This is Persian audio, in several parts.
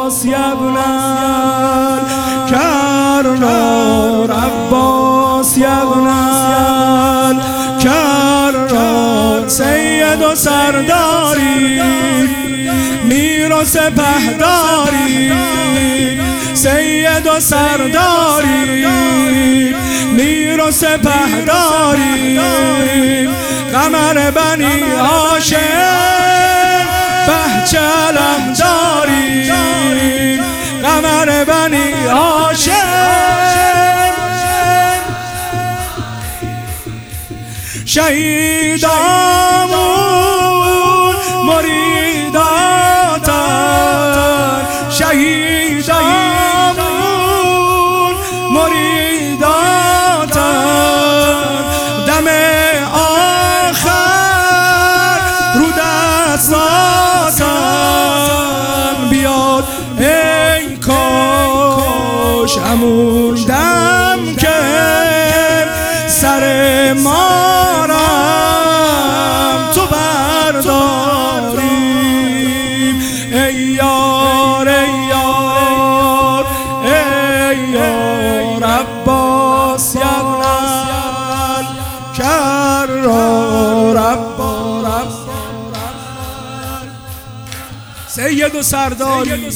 عباس یا ابن الکرار، عباس یا ابن الکرار. سید و سرداری، میر و سپهداری، سید و سرداری، میر و سپهداری. قمر بنی هاشم بهچه علمداری، قمر بنی هاشم. شهیدامون مریداتن، شهیدامون مریداتن. دم آخر رو دستاتن، بیاد ای کاش همون دم که سر ما رم تو برداریم. ای یار ای یار ای یار، عباس یا ابن الکرار، عباس. سید و سرداری،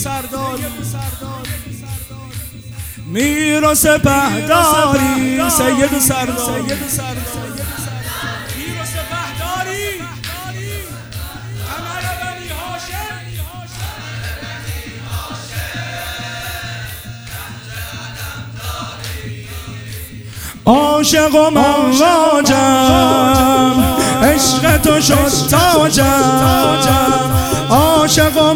میر و سپهداری، سید و سرداری، میر و سپهداری. قمر بنی هاشم، عاشق و مواجم، عشق تو شد تاجم. عاشق و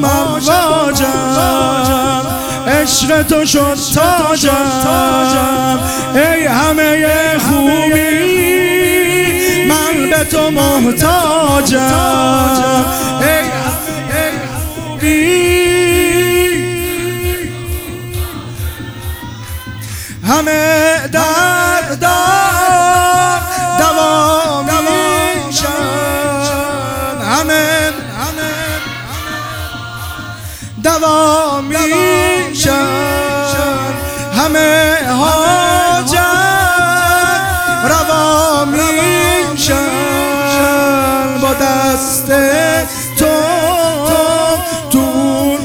مواجم، عشق تو شد تاجم. ای همه خوبی من به تو محتاجم. ای همه خوبی همه درد دوا میشن، همه دوا میشن، همه حاجت روا میشن. با دست تو تو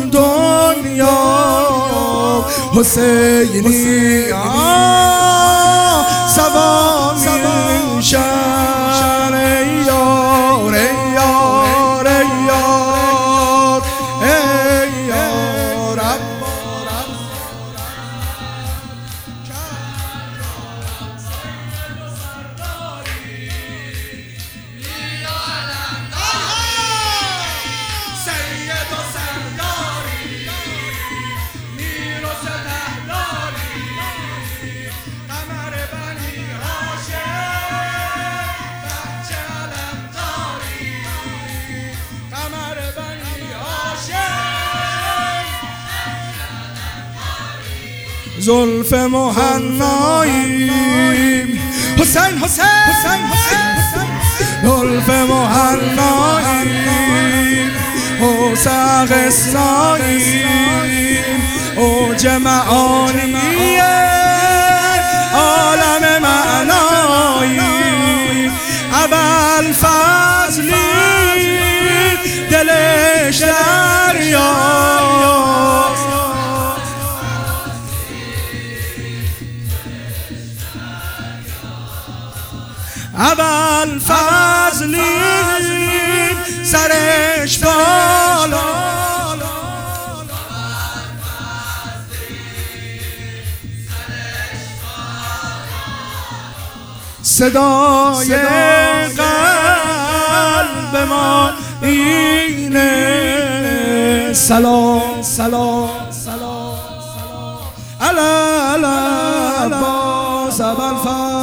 دنیا حسینی سوا میشن. ای یار ای یار ای یار ای یار، زلف مهنایی حسین حسین حسین حسین، زلف مهنایی حسین قصایی، اوج معانی عالم معنایی. ابوالفضلی دلش دریاست، ابوالفضلی سرش بالا، صدای قلب ما اینه. سلام سلام سلام علی عباس ابوالفضل.